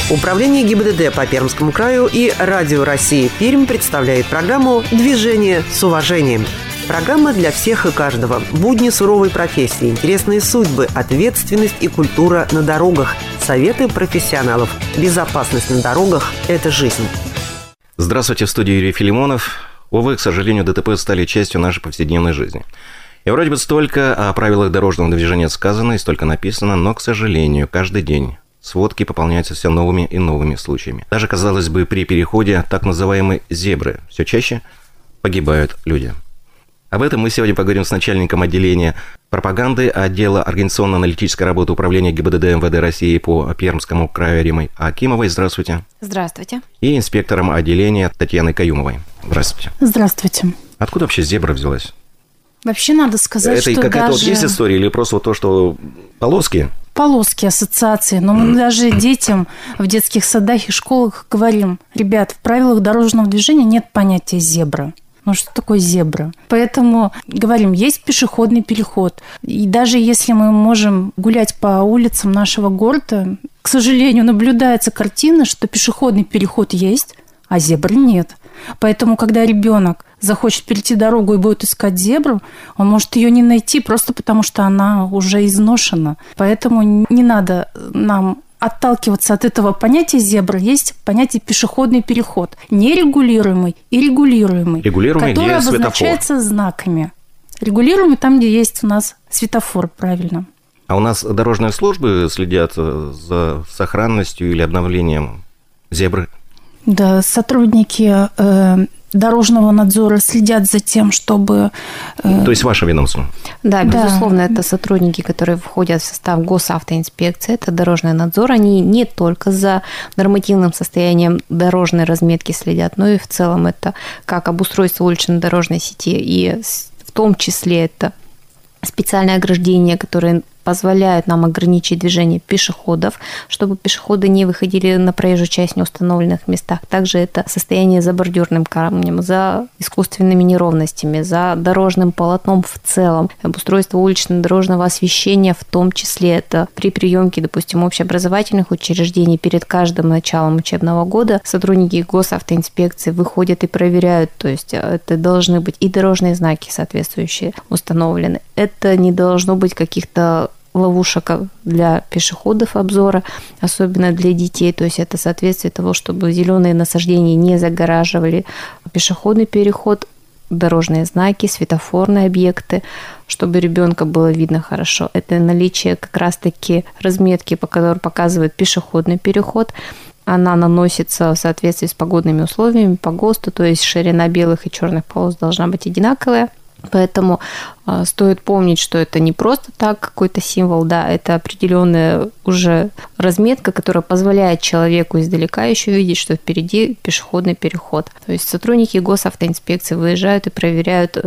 Управление ГИБДД по Пермскому краю и Радио России Пермь представляет программу «Движение с уважением». Программа для всех и каждого. Будни суровой профессии, интересные судьбы, ответственность и культура на дорогах, советы профессионалов. Безопасность на дорогах – это жизнь. Здравствуйте, в студии Юрий Филимонов. Увы, к сожалению, ДТП стали частью нашей повседневной жизни. И вроде бы столько о правилах дорожного движения сказано и столько написано, но, к сожалению, каждый день сводки пополняются все новыми и новыми случаями. Даже, казалось бы, при переходе так называемой зебры все чаще погибают люди. Об этом мы сегодня поговорим с начальником отделения пропаганды отдела организационно-аналитической работы Управления ГИБДД МВД России по Пермскому краю Римой Акимовой. Здравствуйте. Здравствуйте. И инспектором отделения Татьяной Каюмовой. Здравствуйте. Здравствуйте. Откуда вообще зебра взялась? Вообще надо сказать, это что какая-то даже... вот есть история или просто вот то, что полоски? Полоски, ассоциации. Но мы даже детям в детских садах и школах говорим: ребят, в правилах дорожного движения нет понятия зебра. Ну, что такое зебра? Поэтому говорим, есть пешеходный переход. И даже если мы можем гулять по улицам нашего города, к сожалению, наблюдается картина, что пешеходный переход есть, а зебры нет. Поэтому, когда ребенок захочет перейти дорогу и будет искать зебру, он может ее не найти просто потому, что она уже изношена. Поэтому не надо нам отталкиваться от этого понятия зебра. Есть понятие пешеходный переход. Нерегулируемый и регулируемый. Регулируемый, который где обозначается светофор. Знаками. Регулируемый там, где есть у нас светофор, правильно. А у нас дорожные службы следят за сохранностью или обновлением зебры? Да, сотрудники дорожного надзора следят за тем, чтобы... То есть ваше ведомство? Да, безусловно, это сотрудники, которые входят в состав госавтоинспекции, это дорожный надзор. Они не только за нормативным состоянием дорожной разметки следят, но и в целом это как обустройство улично-дорожной сети, и в том числе это специальное ограждение, которое позволяют нам ограничить движение пешеходов, чтобы пешеходы не выходили на проезжую часть в неустановленных местах. Также это состояние за бордюрным камнем, за искусственными неровностями, за дорожным полотном в целом, обустройство улично-дорожного освещения в том числе. Это при приемке, допустим, общеобразовательных учреждений перед каждым началом учебного года сотрудники госавтоинспекции выходят и проверяют, то есть это должны быть и дорожные знаки соответствующие установлены. Это не должно быть каких-то ловушек для пешеходов обзора, особенно для детей. То есть это соответствие того, чтобы зеленые насаждения не загораживали пешеходный переход, дорожные знаки, светофорные объекты, чтобы ребенка было видно хорошо. Это наличие как раз-таки разметки, по которой показывает пешеходный переход. Она наносится в соответствии с погодными условиями по ГОСТу, то есть ширина белых и черных полос должна быть одинаковая. Поэтому стоит помнить, что это не просто так какой-то символ, да, это определенная уже разметка, которая позволяет человеку издалека еще видеть, что впереди пешеходный переход. То есть сотрудники госавтоинспекции выезжают и проверяют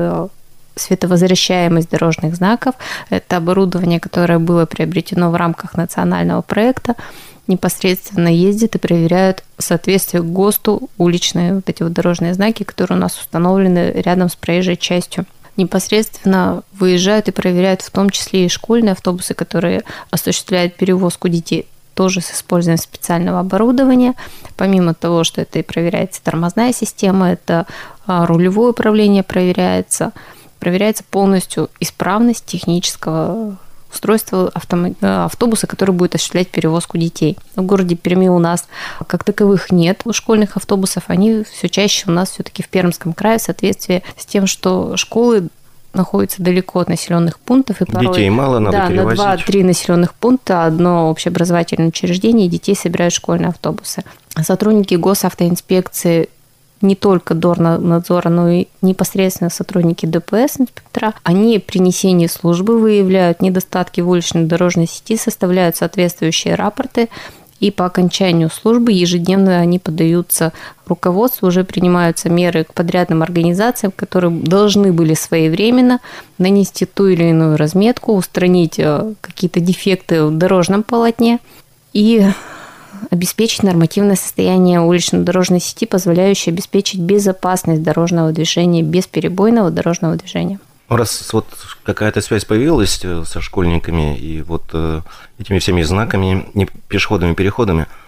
световозвращаемость дорожных знаков. Это оборудование, которое было приобретено в рамках национального проекта, непосредственно ездят и проверяют соответствие к ГОСТу уличные вот эти вот дорожные знаки, которые у нас установлены рядом с проезжей частью. Непосредственно выезжают и проверяют в том числе и школьные автобусы, которые осуществляют перевозку детей, тоже с использованием специального оборудования. Помимо того, что это и проверяется тормозная система, это рулевое управление проверяется полностью исправность технического устройства автобуса, который будет осуществлять перевозку детей. В городе Перми у нас как таковых нет школьных автобусов, они все чаще у нас все-таки в Пермском крае в соответствии с тем, что школы находятся далеко от населенных пунктов. И порой, детей мало, надо перевозить. На 2-3 населенных пункта одно общеобразовательное учреждение, и детей собирают школьные автобусы. Сотрудники госавтоинспекции не только дорнадзора, но и непосредственно сотрудники ДПС, инспектора, они при несении службы выявляют недостатки в уличной дорожной сети, составляют соответствующие рапорты, и по окончанию службы ежедневно они подаются руководству, уже принимаются меры к подрядным организациям, которые должны были своевременно нанести ту или иную разметку, устранить какие-то дефекты в дорожном полотне и обеспечить нормативное состояние улично-дорожной сети, позволяющее обеспечить безопасность дорожного движения, бесперебойного дорожного движения. Раз вот какая-то связь появилась со школьниками и вот этими всеми знаками, пешеходными переходами,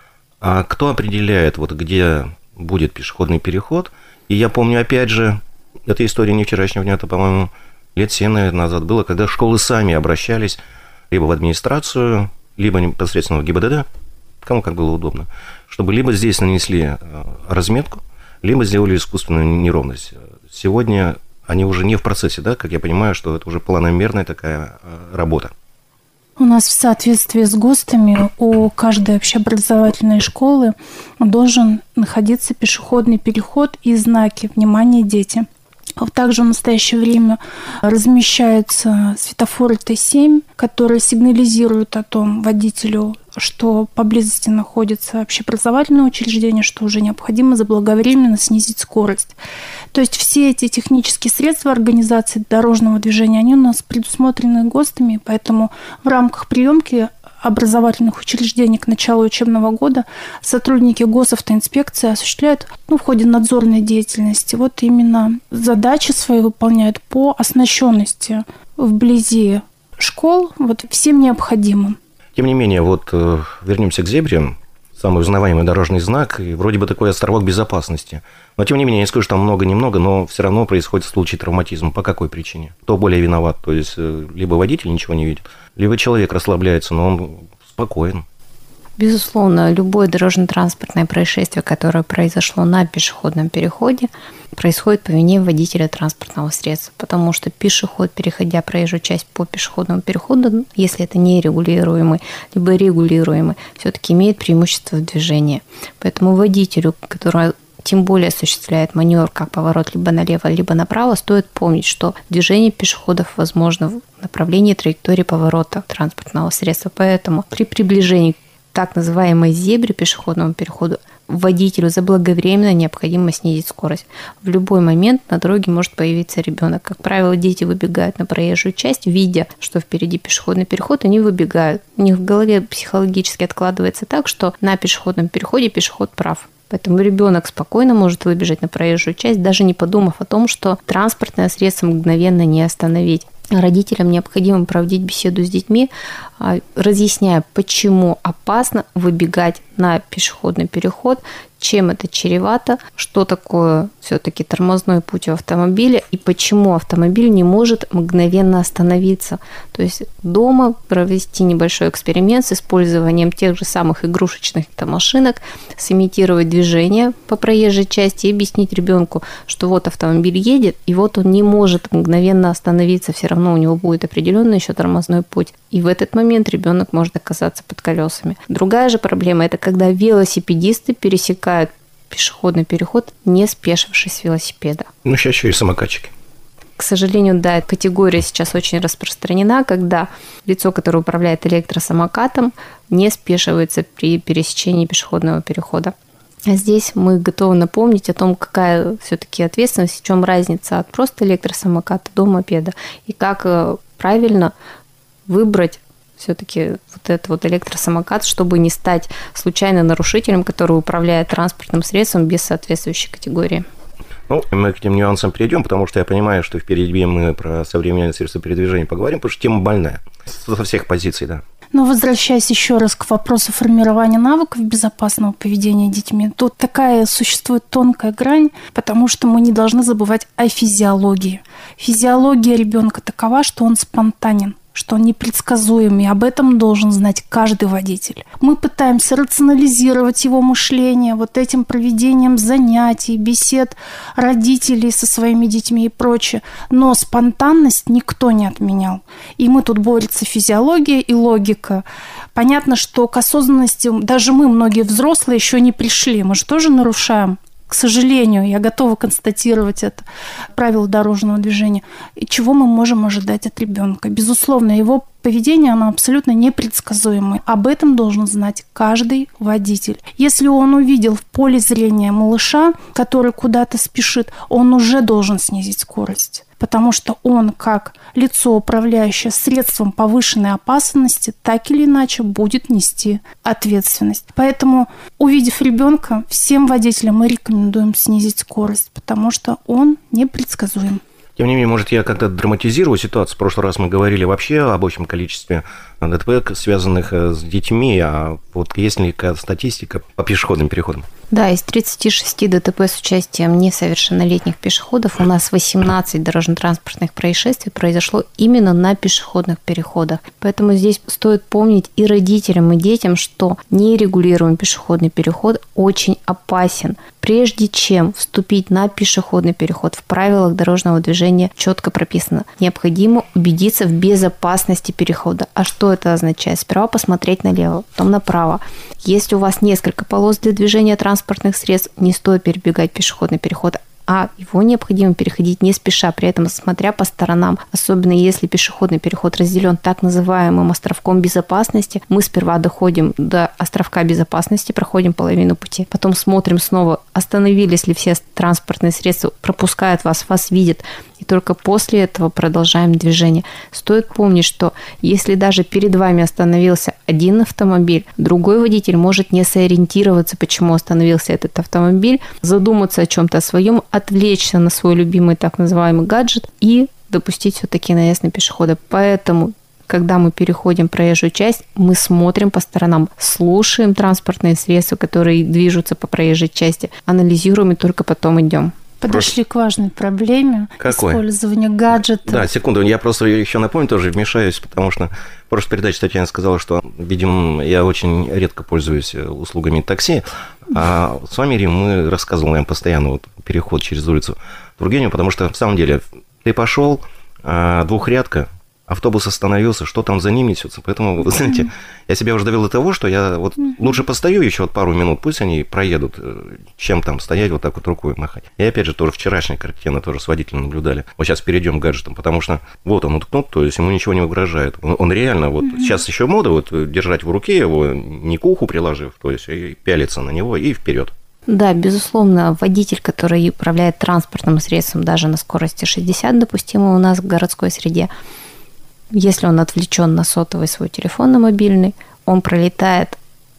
А кто определяет, вот где будет пешеходный переход? И я помню, опять же, эта история не вчерашнего дня, это, по-моему, лет 7, наверное, назад было, когда школы сами обращались либо в администрацию, либо непосредственно в ГИБДД, кому как было удобно, чтобы либо здесь нанесли разметку, либо сделали искусственную неровность. Сегодня они уже не в процессе, да, как я понимаю, что это уже планомерная такая работа. У нас в соответствии с ГОСТами у каждой общеобразовательной школы должен находиться пешеходный переход и знаки «Внимание, дети». Также в настоящее время размещаются светофоры Т7, которые сигнализируют о том водителю, что поблизости находится общеобразовательное учреждение, что уже необходимо заблаговременно снизить скорость. То есть все эти технические средства организации дорожного движения, они у нас предусмотрены ГОСТами, поэтому в рамках приемки образовательных учреждений к началу учебного года сотрудники госавтоинспекции осуществляют в ходе надзорной деятельности вот именно задачи свои выполняют по оснащенности вблизи школ вот всем необходимым. Тем не менее, вот вернемся к зебре, самый узнаваемый дорожный знак, и вроде бы такой островок безопасности. Но, тем не менее, я не скажу, что там много-немного, но все равно происходит случай травматизма. По какой причине? Кто более виноват? То есть, либо водитель ничего не видит, либо человек расслабляется, но он спокоен. Безусловно, любое дорожно-транспортное происшествие, которое произошло на пешеходном переходе, происходит по вине водителя транспортного средства, потому что пешеход, переходя проезжую часть по пешеходному переходу, если это нерегулируемый, либо регулируемый, все-таки имеет преимущество в движении. Поэтому водителю, который тем более осуществляет маневр, как поворот либо налево, либо направо, стоит помнить, что движение пешеходов возможно в направлении траектории поворота транспортного средства. Поэтому при приближении к так называемой зебре, пешеходному переходу, водителю заблаговременно необходимо снизить скорость. В любой момент на дороге может появиться ребенок. Как правило, дети выбегают на проезжую часть, видя, что впереди пешеходный переход, они выбегают. У них в голове психологически откладывается так, что на пешеходном переходе пешеход прав. Поэтому ребенок спокойно может выбежать на проезжую часть, даже не подумав о том, что транспортное средство мгновенно не остановить. Родителям необходимо проводить беседу с детьми, разъясняя, почему опасно выбегать на пешеходный переход, чем это чревато, что такое все-таки тормозной путь у автомобиля и почему автомобиль не может мгновенно остановиться. То есть дома провести небольшой эксперимент с использованием тех же самых игрушечных машинок, сымитировать движение по проезжей части и объяснить ребенку, что вот автомобиль едет, и вот он не может мгновенно остановиться, все равно у него будет определенный еще тормозной путь. И в этот момент ребенок может оказаться под колесами. Другая же проблема – это когда велосипедисты пересекают пешеходный переход, не спешившись с велосипеда. Ну, сейчас еще и самокатчики. К сожалению, да, категория сейчас очень распространена, когда лицо, которое управляет электросамокатом, не спешивается при пересечении пешеходного перехода. А здесь мы готовы напомнить о том, какая все-таки ответственность, в чем разница от просто электросамоката до мопеда, и как правильно выбрать все-таки вот этот вот электросамокат, чтобы не стать случайно нарушителем, который управляет транспортным средством без соответствующей категории. Ну, мы к этим нюансам перейдем, потому что я понимаю, что впереди мы про современные средства передвижения поговорим, потому что тема больная со всех позиций, да. Но возвращаясь еще раз к вопросу формирования навыков безопасного поведения детьми, тут такая существует тонкая грань, потому что мы не должны забывать о физиологии. Физиология ребенка такова, что он спонтанен, что он непредсказуем, и об этом должен знать каждый водитель. Мы пытаемся рационализировать его мышление вот этим проведением занятий, бесед родителей со своими детьми и прочее, но спонтанность никто не отменял. И мы тут борются физиология и логика. Понятно, что к осознанности даже мы, многие взрослые, еще не пришли. Мы же тоже нарушаем. К сожалению, я готова констатировать это правило дорожного движения. И чего мы можем ожидать от ребенка? Безусловно, его поведение, оно абсолютно непредсказуемое. Об этом должен знать каждый водитель. Если он увидел в поле зрения малыша, который куда-то спешит, он уже должен снизить скорость. Потому что он, как лицо, управляющее средством повышенной опасности, так или иначе будет нести ответственность. Поэтому, увидев ребенка, всем водителям мы рекомендуем снизить скорость, потому что он непредсказуем. Тем не менее, может, я как-то драматизирую ситуацию. В прошлый раз мы говорили вообще об общем количестве ДТП, связанных с детьми, а вот есть ли какая-то статистика по пешеходным переходам? Да, из 36 ДТП с участием несовершеннолетних пешеходов у нас 18 дорожно-транспортных происшествий произошло именно на пешеходных переходах. Поэтому здесь стоит помнить и родителям, и детям, что нерегулируемый пешеходный переход очень опасен. Прежде чем вступить на пешеходный переход, в правилах дорожного движения четко прописано: необходимо убедиться в безопасности перехода. А что это означает? Сперва посмотреть налево, потом направо. Если у вас несколько полос для движения транспортных средств, не стоит перебегать пешеходный переход, а его необходимо переходить не спеша, при этом смотря по сторонам. Особенно если пешеходный переход разделен так называемым островком безопасности, мы сперва доходим до островка безопасности, проходим половину пути, потом смотрим снова, остановились ли все транспортные средства, пропускают вас, вас видят, и только после этого продолжаем движение. Стоит помнить, что если даже перед вами остановился один автомобиль, другой водитель может не сориентироваться, почему остановился этот автомобиль, задуматься о чем-то своем, отвлечься на свой любимый так называемый гаджет и допустить все-таки наезд на пешехода. Поэтому, когда мы переходим проезжую часть, мы смотрим по сторонам, слушаем транспортные средства, которые движутся по проезжей части, анализируем и только потом идем. Подошли к важной проблеме. Какой? Использования гаджетов. Да, секунду, я просто еще напомню, тоже вмешаюсь, потому что в прошлой передаче Татьяна сказала, что, видимо, я очень редко пользуюсь услугами такси, а с вами, Рим, мы рассказываем постоянно вот переход через улицу Тургенева, потому что, в самом деле, ты пошел, двухрядка, автобус остановился, что там за ним несется. Поэтому, вы знаете, я себя уже довел до того, что я вот лучше постою еще вот пару минут, пусть они проедут, чем там стоять вот так вот рукой махать. И опять же, тоже вчерашняя картина, тоже с водителем наблюдали. Вот сейчас перейдем к гаджетам, потому что вот он уткнут, то есть ему ничего не угрожает. Он реально, вот сейчас еще мода, вот держать в руке его, не к уху приложив, то есть и пялиться на него и вперед. Да, безусловно, водитель, который управляет транспортным средством даже на скорости 60, допустимо у нас в городской среде, если он отвлечен на сотовый свой телефон, на мобильный, он пролетает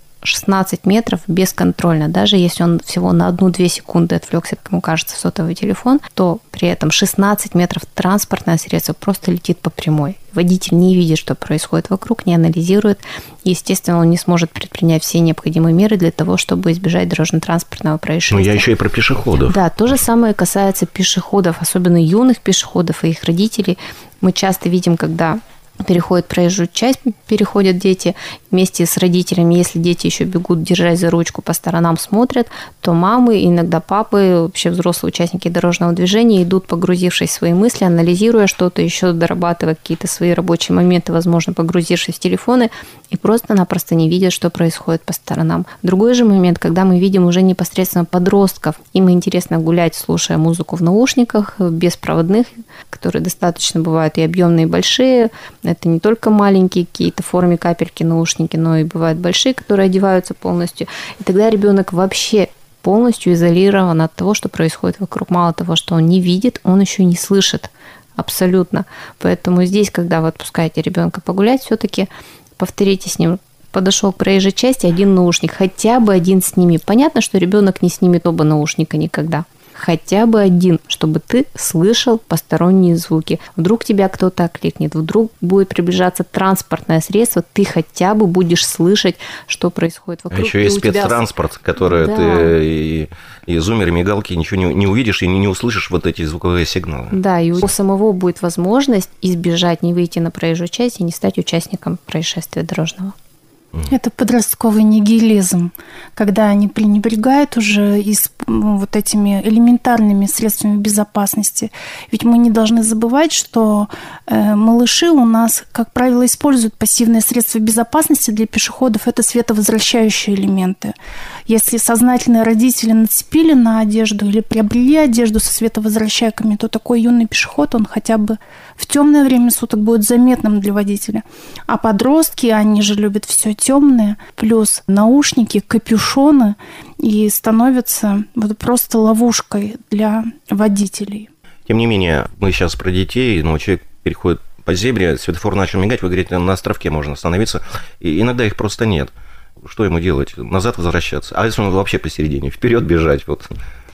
16 метров бесконтрольно. Даже если он всего на 1-2 секунды отвлекся, как ему кажется, в сотовый телефон, то при этом 16 метров транспортное средство просто летит по прямой. Водитель не видит, что происходит вокруг, не анализирует. Естественно, он не сможет предпринять все необходимые меры для того, чтобы избежать дорожно-транспортного происшествия. Ну, я еще и про пешеходов. Да, то же самое касается пешеходов, особенно юных пешеходов и их родителей. Мы часто видим, когда переходят проезжую часть, переходят дети вместе с родителями. Если дети еще бегут, держась за ручку, по сторонам смотрят, то мамы, иногда папы, вообще взрослые участники дорожного движения идут, погрузившись в свои мысли, анализируя что-то, еще дорабатывая какие-то свои рабочие моменты, возможно, погрузившись в телефоны, и просто-напросто не видят, что происходит по сторонам. Другой же момент, когда мы видим уже непосредственно подростков, им интересно гулять, слушая музыку в наушниках, беспроводных, которые достаточно бывают и объемные, и большие. Это не только маленькие какие-то в форме капельки наушники, но и бывают большие, которые одеваются полностью. И тогда ребенок вообще полностью изолирован от того, что происходит вокруг. Мало того, что он не видит, он еще и не слышит абсолютно. Поэтому здесь, когда вы отпускаете ребенка погулять, все-таки повторите с ним: подошел к проезжей части, один наушник, хотя бы один сними. Понятно, что ребенок не снимет оба наушника никогда. Хотя бы один, чтобы ты слышал посторонние звуки. Вдруг тебя кто-то окликнет, вдруг будет приближаться транспортное средство, ты хотя бы будешь слышать, что происходит вокруг. А еще есть спецтранспорт, который да. Ты и зумер, и мигалки ничего не увидишь и не услышишь вот эти звуковые сигналы. Да, и у самого будет возможность избежать, не выйти на проезжую часть и не стать участником происшествия дорожного. Это подростковый нигилизм, когда они пренебрегают уже вот этими элементарными средствами безопасности. Ведь мы не должны забывать, что малыши у нас, как правило, используют пассивные средства безопасности для пешеходов. Это световозвращающие элементы. Если сознательные родители нацепили на одежду или приобрели одежду со световозвращайками, то такой юный пешеход, он хотя бы в темное время суток будет заметным для водителя. А подростки, они же любят все темное, плюс наушники, капюшоны, и становятся вот просто ловушкой для водителей. Тем не менее, мы сейчас про детей, но человек переходит по зебре, светофор начал мигать, вы говорите, на островке можно остановиться, и иногда их просто нет. Что ему делать? Назад возвращаться? А если он вообще посередине? Вперед бежать? Вот.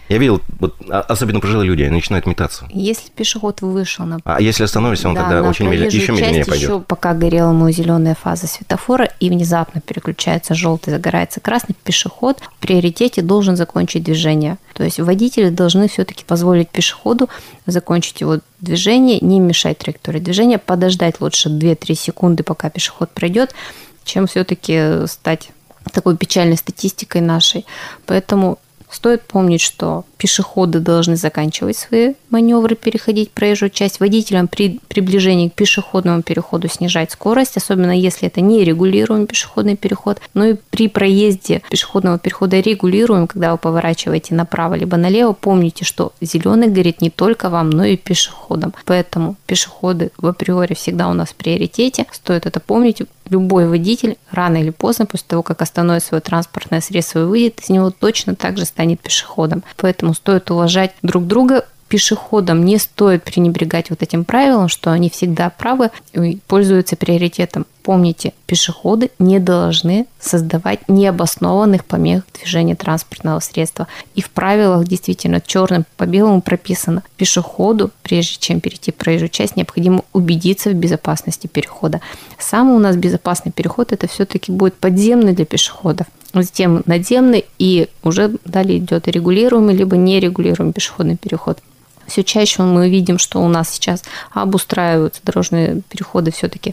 Я видел, вот, особенно пожилые люди, они начинают метаться. Если пешеход вышел на... А если остановишься, он тогда очень еще медленнее пойдет. Еще пока горела ему зеленая фаза светофора и внезапно переключается желтый, загорается красный, пешеход в приоритете должен закончить движение. То есть водители должны все-таки позволить пешеходу закончить его движение, не мешать траектории движения, подождать лучше 2-3 секунды, пока пешеход пройдет, чем все-таки стать такой печальной статистикой нашей. Поэтому стоит помнить, что пешеходы должны заканчивать свои маневры, переходить проезжую часть. Водителям при приближении к пешеходному переходу снижать скорость, особенно если это не регулируемый пешеходный переход. Но и при проезде пешеходного перехода регулируем, когда вы поворачиваете направо либо налево, помните, что зеленый горит не только вам, но и пешеходам. Поэтому пешеходы в априори всегда у нас в приоритете. Стоит это помнить. Любой водитель рано или поздно, после того, как остановит свое транспортное средство и выйдет из него, точно так же станет пешеходом. Поэтому стоит уважать друг друга. Пешеходам не стоит пренебрегать вот этим правилом, что они всегда правы и пользуются приоритетом. Помните, пешеходы не должны создавать необоснованных помех движения транспортного средства. И в правилах действительно черным по белому прописано: пешеходу, прежде чем перейти проезжую часть, необходимо убедиться в безопасности перехода. Самый у нас безопасный переход это все-таки будет подземный для пешеходов. Затем надземный, и уже далее идет регулируемый либо нерегулируемый пешеходный переход. Все чаще мы видим, что у нас сейчас обустраиваются дорожные переходы все-таки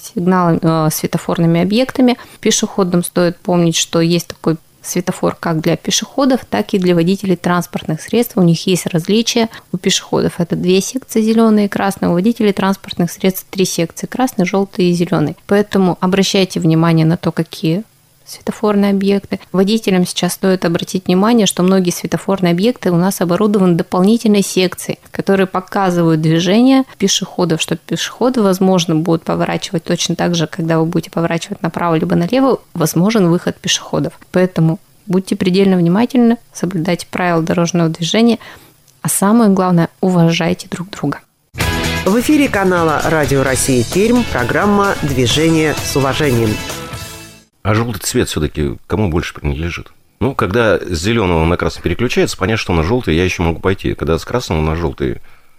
светофорными объектами. Пешеходам стоит помнить, что есть такой светофор как для пешеходов, так и для водителей транспортных средств. У них есть различия. У пешеходов это 2 секции, зеленые и красные. У водителей транспортных средств 3 секции, красный, желтый и зеленый. Поэтому обращайте внимание на то, какие светофорные объекты. Водителям сейчас стоит обратить внимание, что многие светофорные объекты у нас оборудованы дополнительной секцией, которые показывают движение пешеходов, что пешеходы, возможно, будут поворачивать точно так же, когда вы будете поворачивать направо либо налево, возможен выход пешеходов. Поэтому будьте предельно внимательны, соблюдайте правила дорожного движения, а самое главное, уважайте друг друга. В эфире канала «Радио России Пермь» программа «Движение с уважением». А желтый цвет все-таки кому больше принадлежит? Ну, когда с зеленого на красный переключается, понятно, что на желтый я еще могу пойти. Когда с красного на желтый,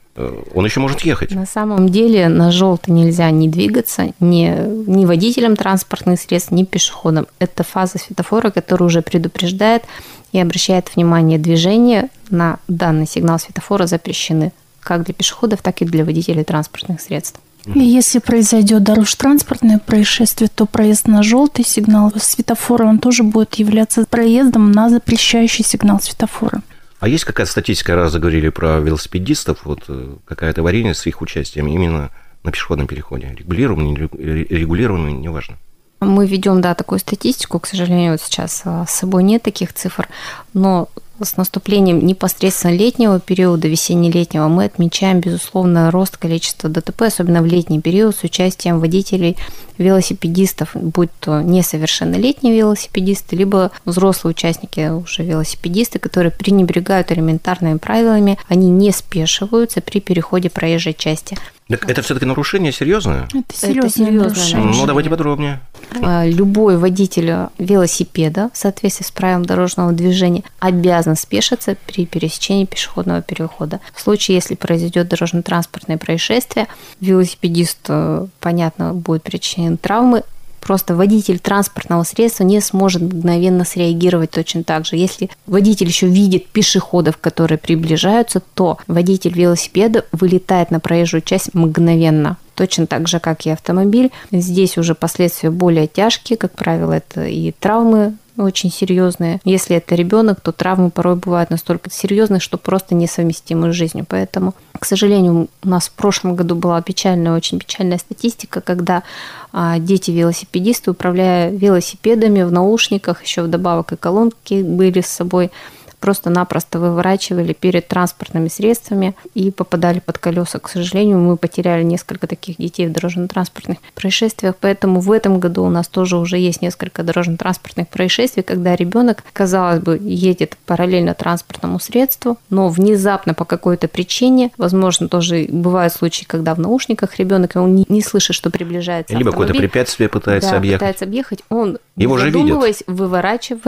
он еще может ехать. На самом деле на желтый нельзя ни двигаться, ни водителям транспортных средств, ни пешеходам. Это фаза светофора, которая уже предупреждает и обращает внимание: движения на данный сигнал светофора запрещены как для пешеходов, так и для водителей транспортных средств. И если произойдет дорожно-транспортное происшествие, то проезд на желтый сигнал светофора, он тоже будет являться проездом на запрещающий сигнал светофора. А есть какая-то статистика, раз заговорили про велосипедистов, вот какая-то аварийность с их участием именно на пешеходном переходе? Регулируемый, неважно. Мы ведем, такую статистику, к сожалению, вот сейчас с собой нет таких цифр, но с наступлением непосредственно летнего периода, весенне-летнего, мы отмечаем, безусловно, рост количества ДТП, особенно в летний период, с участием водителей велосипедистов, будь то несовершеннолетние велосипедисты, либо взрослые участники, уже велосипедисты, которые пренебрегают элементарными правилами, они не спешиваются при переходе проезжей части. Так это все-таки нарушение серьезное? Это серьезное нарушение. Ну, давайте подробнее. Любой водитель велосипеда в соответствии с правилом дорожного движения обязан спешиться при пересечении пешеходного перехода. В случае, если произойдет дорожно-транспортное происшествие, велосипедисту, понятно, будет причинен травмы, просто водитель транспортного средства не сможет мгновенно среагировать точно так же. Если водитель еще видит пешеходов, которые приближаются, то водитель велосипеда вылетает на проезжую часть мгновенно. Точно так же, как и автомобиль. Здесь уже последствия более тяжкие, как правило, это и травмы очень серьезные. Если это ребенок, то травмы порой бывают настолько серьезные, что просто несовместимы с жизнью. Поэтому, к сожалению, у нас в прошлом году была очень печальная статистика, когда дети-велосипедисты, управляя велосипедами в наушниках, еще вдобавок и колонки были с собой, просто-напросто выворачивали перед транспортными средствами и попадали под колеса. К сожалению, мы потеряли несколько таких детей в дорожно-транспортных происшествиях, поэтому в этом году у нас тоже уже есть несколько дорожно-транспортных происшествий, когда ребенок, казалось бы, едет параллельно транспортному средству, но внезапно по какой-то причине, возможно, тоже бывают случаи, когда в наушниках ребенок, он не слышит, что приближается либо автомобиль. Какое-то препятствие пытается объехать. Он, его не задумываясь, выворачивает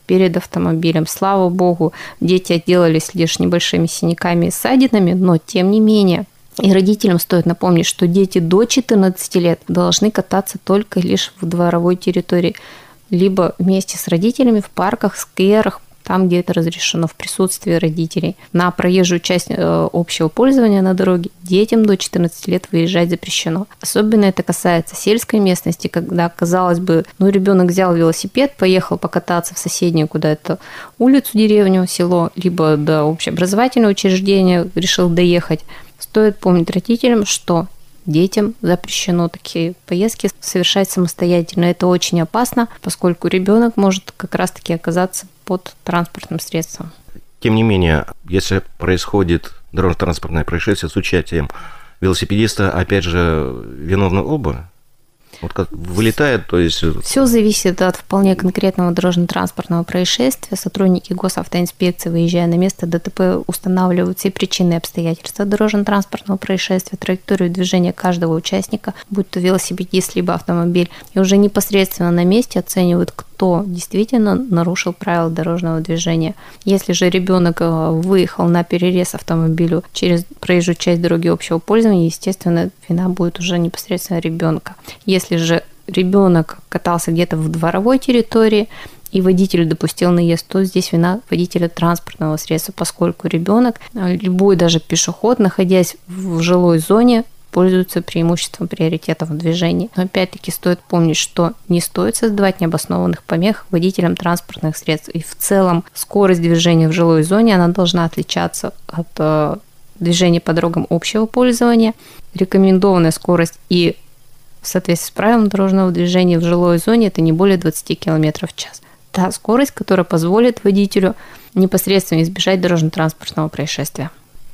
перед автомобилем. Слава богу, дети отделались лишь небольшими синяками и ссадинами, но тем не менее. И родителям стоит напомнить, что дети до 14 лет должны кататься только лишь в дворовой территории, либо вместе с родителями в парках, скверах, там, где это разрешено, в присутствии родителей. На проезжую часть общего пользования на дороге детям до 14 лет выезжать запрещено. Особенно это касается сельской местности, когда, казалось бы, ребенок взял велосипед, поехал покататься в соседнюю куда-то улицу, деревню, село, либо до общеобразовательного учреждения решил доехать. Стоит помнить родителям, что детям запрещено такие поездки совершать самостоятельно. Это очень опасно, поскольку ребенок может как раз-таки оказаться под транспортным средством. Тем не менее, если происходит дорожно-транспортное происшествие с участием велосипедиста, опять же, виновны оба? Вот как вылетает, то есть... Все зависит от вполне конкретного дорожно-транспортного происшествия. Сотрудники госавтоинспекции, выезжая на место ДТП, устанавливают все причины и обстоятельства дорожно-транспортного происшествия, траекторию движения каждого участника, будь то велосипедист, либо автомобиль, и уже непосредственно на месте оценивают, кто действительно нарушил правила дорожного движения. Если же ребенок выехал на перерез автомобилю через проезжую часть дороги общего пользования, естественно, вина будет уже непосредственно ребенка. Если же ребенок катался где-то в дворовой территории и водитель допустил наезд, то здесь вина водителя транспортного средства, поскольку ребенок, любой даже пешеход, находясь в жилой зоне, пользуются преимуществом приоритета в движении. Но опять-таки стоит помнить, что не стоит создавать необоснованных помех водителям транспортных средств. И в целом скорость движения в жилой зоне, она должна отличаться от движения по дорогам общего пользования. Рекомендованная скорость и в соответствии с правилами дорожного движения в жилой зоне это не более 20 км в час. Та скорость, которая позволит водителю непосредственно избежать дорожно-транспортного происшествия.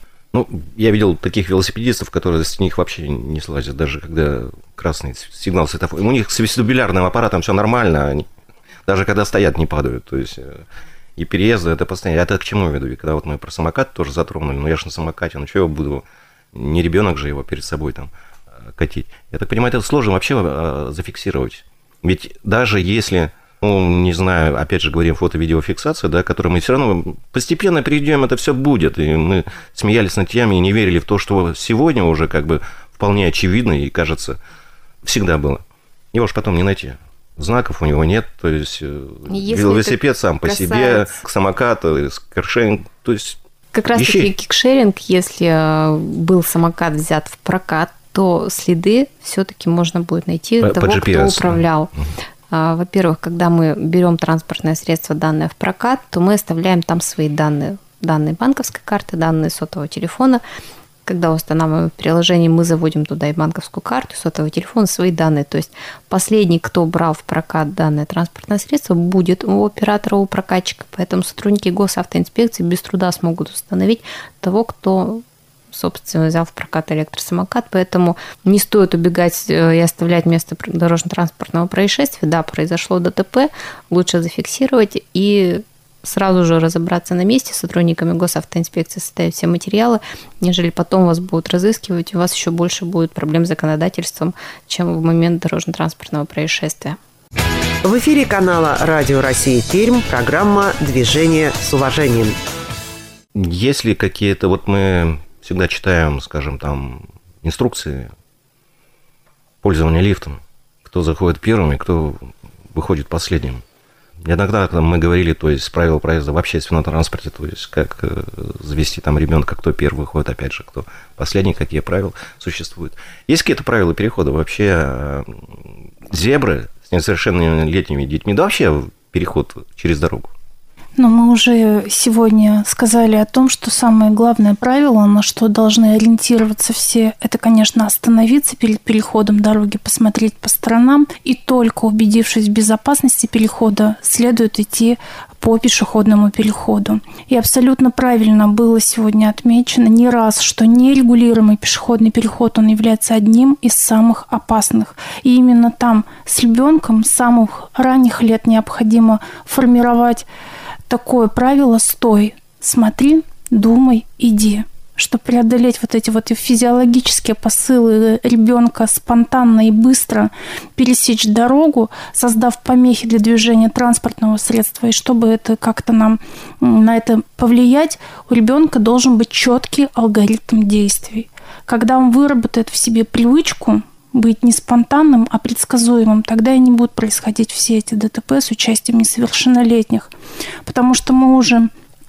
Я видел таких велосипедистов, которые с них вообще не слазят, даже когда красный сигнал светофора. У них с вестибулярным аппаратом все нормально, они даже когда стоят, не падают. То есть и переезды это постоянно. Это к чему я веду? И когда вот мы про самокат тоже затронули, я же на самокате, что я буду, не ребенок же его перед собой там катить. Я так понимаю, это сложно вообще зафиксировать. Ведь даже если... не знаю, опять же говорим фото-видеофиксация, да, к которой мы все равно постепенно перейдем, это все будет. И мы смеялись над тем и не верили в то, что сегодня уже как бы вполне очевидно и, кажется, всегда было. Его же потом не найти. Знаков у него нет, то есть велосипед сам по себе, самокат, каршеринг, то есть как раз-таки кикшеринг, если был самокат взят в прокат, то следы все-таки можно будет найти того, кто управлял. Во-первых, когда мы берем транспортное средство, данное в прокат, то мы оставляем там свои данные. Данные банковской карты, данные сотового телефона. Когда устанавливаем приложение, мы заводим туда и банковскую карту, и сотовый телефон, свои данные. То есть последний, кто брал в прокат данное транспортное средство, будет у оператора, у прокатчика. Поэтому сотрудники госавтоинспекции без труда смогут установить того, кто собственно взял в прокат электросамокат, поэтому не стоит убегать и оставлять место дорожно-транспортного происшествия. Да, произошло ДТП, лучше зафиксировать и сразу же разобраться на месте, сотрудниками госавтоинспекции составить все материалы, нежели потом вас будут разыскивать, и у вас еще больше будет проблем с законодательством, чем в момент дорожно-транспортного происшествия. В эфире канала «Радио России Пермь» программа «Движение с уважением». Есть ли какие-то, мы всегда читаем, скажем, там, инструкции пользования лифтом. Кто заходит первым и кто выходит последним. Иногда мы говорили, то есть, правила проезда в общественном транспорте, то есть, как завести там ребенка, кто первый выходит, опять же, кто последний, какие правила существуют. Есть какие-то правила перехода вообще? Зебры с несовершеннолетними детьми, да вообще переход через дорогу? Но мы уже сегодня сказали о том, что самое главное правило, на что должны ориентироваться все, это, конечно, остановиться перед переходом дороги, посмотреть по сторонам, и только убедившись в безопасности перехода, следует идти по пешеходному переходу. И абсолютно правильно было сегодня отмечено не раз, что нерегулируемый пешеходный переход, он является одним из самых опасных. И именно там с ребенком с самых ранних лет необходимо формировать такое правило: стой, смотри, думай, иди. чтобы преодолеть вот эти вот физиологические посылы ребенка спонтанно и быстро пересечь дорогу, создав помехи для движения транспортного средства, и чтобы это как-то нам на это повлиять, у ребенка должен быть четкий алгоритм действий. Когда он выработает в себе привычку быть не спонтанным, а предсказуемым, тогда и не будут происходить все эти ДТП с участием несовершеннолетних. Потому что мы уже,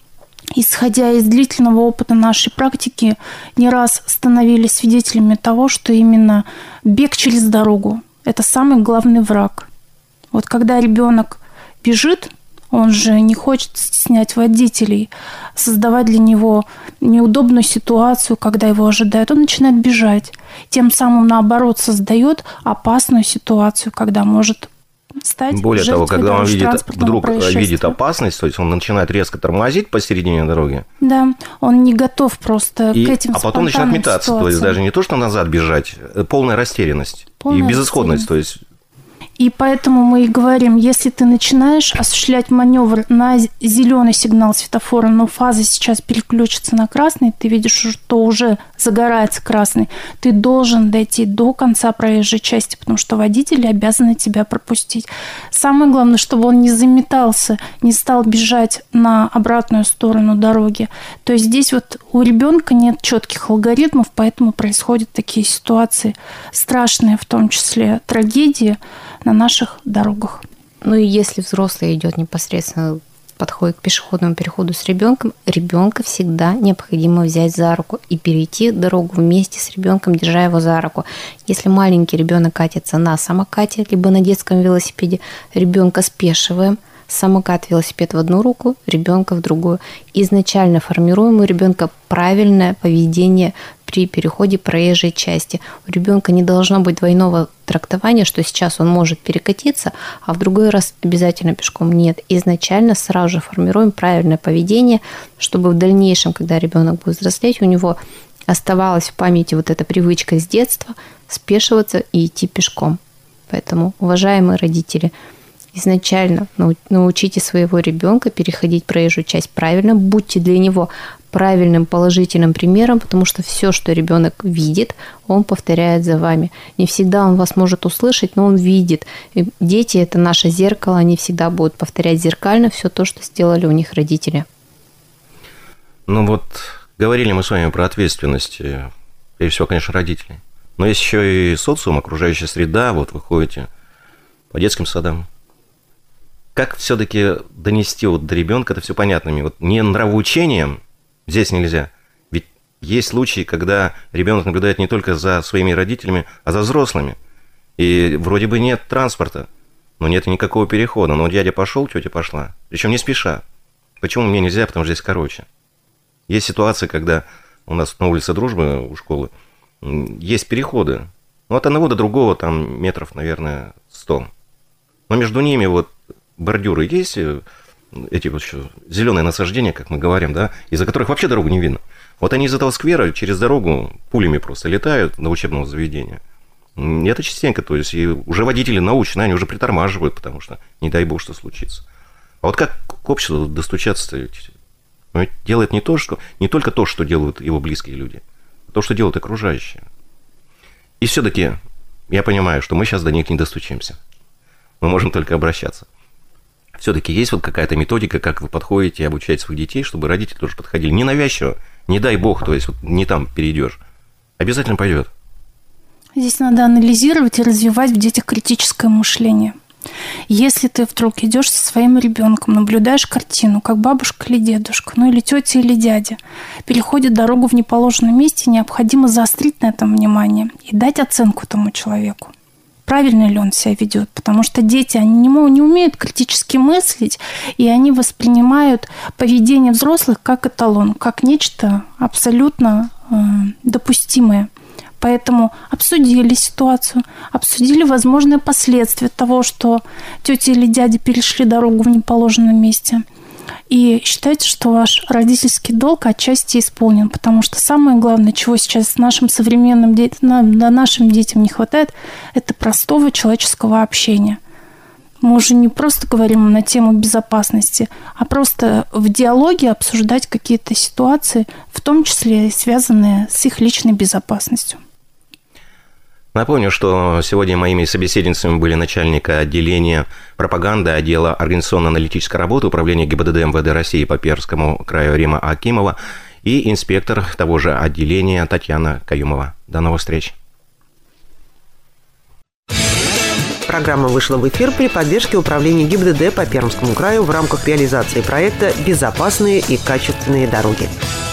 исходя из длительного опыта нашей практики, не раз становились свидетелями того, что именно бег через дорогу – это самый главный враг. Вот когда ребенок бежит, он же не хочет стеснять водителей, создавать для него неудобную ситуацию, когда его ожидают. Он начинает бежать. Тем самым, наоборот, создает опасную ситуацию, когда может стать более того, когда он вдруг видит опасность, то есть он начинает резко тормозить посередине дороги. Да, он не готов просто к этим спонтанным А потом начинает метаться, ситуациям. то есть даже не то, что назад бежать, полная растерянность и безысходность, то есть... И поэтому мы и говорим, если ты начинаешь осуществлять маневр на зеленый сигнал светофора, но фаза сейчас переключится на красный, ты видишь, что уже загорается красный, ты должен дойти до конца проезжей части, потому что водители обязаны тебя пропустить. Самое главное, чтобы он не заметался, не стал бежать на обратную сторону дороги. То есть здесь вот у ребенка нет четких алгоритмов, поэтому происходят такие ситуации страшные, в том числе трагедии, на наших дорогах. Ну и если взрослый идет непосредственно, подходит к пешеходному переходу с ребенком, ребенка всегда необходимо взять за руку и перейти дорогу вместе с ребенком, держа его за руку. Если маленький ребенок катится на самокате, либо на детском велосипеде, ребенка спешиваем, самокат, велосипед в одну руку, ребенка в другую. Изначально формируем у ребенка правильное поведение при переходе проезжей части. У ребенка не должно быть двойного трактования, что сейчас он может перекатиться, а в другой раз обязательно пешком. Нет. Изначально сразу же формируем правильное поведение, чтобы в дальнейшем, когда ребенок будет взрослеть, у него оставалась в памяти вот эта привычка с детства спешиваться и идти пешком. Поэтому, уважаемые родители, изначально научите своего ребенка переходить проезжую часть правильно, будьте для него правильным положительным примером, потому что все, что ребенок видит, он повторяет за вами. Не всегда он вас может услышать, но он видит. И дети – это наше зеркало, они всегда будут повторять зеркально все то, что сделали у них родители. Ну вот, говорили мы с вами про ответственность, прежде всего, конечно, родителей. Но есть еще и социум, окружающая среда, вот вы ходите по детским садам. Как все-таки донести вот до ребенка это все понятными? Вот не нравоучением здесь нельзя. Ведь есть случаи, когда ребенок наблюдает не только за своими родителями, а за взрослыми. И вроде бы нет транспорта, но нет никакого перехода. Но дядя пошел, тетя пошла. Причем не спеша. Почему мне нельзя? Потому что здесь короче. Есть ситуации, когда у нас на улице Дружбы у школы есть переходы. Ну, от одного до другого там метров, наверное, 100. Но между ними вот бордюры есть, эти вот еще зеленые насаждения, как мы говорим, да, из-за которых вообще дорогу не видно. Вот они из этого сквера через дорогу пулями просто летают до учебного заведения. И это частенько, то есть и уже водители научены, они уже притормаживают, потому что не дай бог, что случится. А вот как к обществу достучаться-то? Он делает не только то, что делают его близкие люди, а то, что делают окружающие. И все-таки я понимаю, что мы сейчас до них не достучимся. Мы можем только обращаться. Все-таки есть вот какая-то методика, как вы подходите и обучаете своих детей, чтобы родители тоже подходили. Не навязчиво, не дай бог, то есть вот не там перейдешь. Обязательно пойдет. Здесь надо анализировать и развивать в детях критическое мышление. Если ты вдруг идешь со своим ребенком, наблюдаешь картину, как бабушка или дедушка, ну или тетя или дядя переходит дорогу в неположенном месте, необходимо заострить на этом внимание и дать оценку тому человеку. Правильно ли он себя ведет? Потому что дети, они не умеют критически мыслить, и они воспринимают поведение взрослых как эталон, как нечто абсолютно допустимое. Поэтому обсудили ситуацию, обсудили возможные последствия того, что тетя или дядя перешли дорогу в неположенном месте. И считайте, что ваш родительский долг отчасти исполнен, потому что самое главное, чего сейчас нашим современным детям не хватает, это простого человеческого общения. Мы уже не просто говорим на тему безопасности, а просто в диалоге обсуждать какие-то ситуации, в том числе связанные с их личной безопасностью. Напомню, что сегодня моими собеседницами были начальник отделения пропаганды отдела организационно-аналитической работы Управления ГИБДД МВД России по Пермскому краю Рима Акимова и инспектор того же отделения Татьяна Каюмова. До новых встреч. Программа вышла в эфир при поддержке Управления ГИБДД по Пермскому краю в рамках реализации проекта «Безопасные и качественные дороги».